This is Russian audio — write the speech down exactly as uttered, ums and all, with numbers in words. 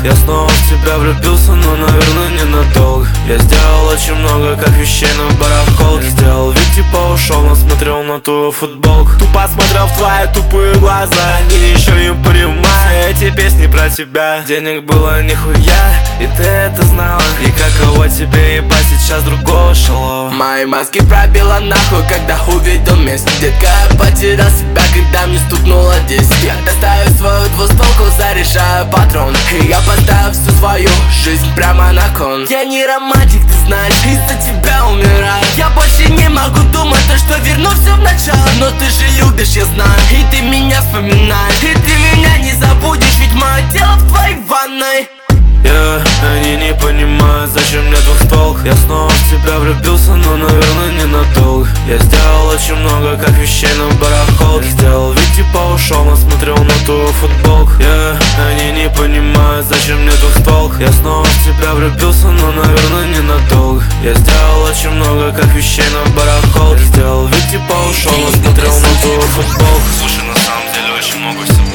Я снова в тебя влюбился, но, наверное, ненадолго. Я сделал очень много, как вещей на барахолке. Сделал вид, типа ушел, но смотрел на твою футболку. Тупо смотрел в твои тупые глаза, они ничего не понимают. Эти песни про тебя, денег было нихуя, и ты это знала. И каково тебе ебать сейчас другого шалова. Мои маски пробила нахуй, когда увидел месть. Детка, я потерял себя, когда мне стукнуло десять. Я достаю свою двустволку, заряжаю патрон, и я поставил всю свою жизнь прямо на кон. Я не романтик, ты знаешь, из-за тебя умираю. Я больше не могу думать, то что верну все в начало. Но ты же любишь, я знаю, и ты меня вспоминаешь. И ты меня не забудешь, ведь мое тело в твоей ванной. Yeah, они не понимают, зачем мне двухстволка. Я снова в тебя влюбился, но, наверное, ненадолго. Я сделал очень много, как вещей на барахолке. Сделал вид, типа ушел, но смотрел на твою футболку. Yeah, они не понимают, зачем мне двухстволка. Я снова в тебя влюбился, но, наверное, ненадолго. Я сделал очень много, как вещей на барахолке. Сделал вид, типа ушел, но смотрел на твою футболку. Слушай, на самом деле очень много всего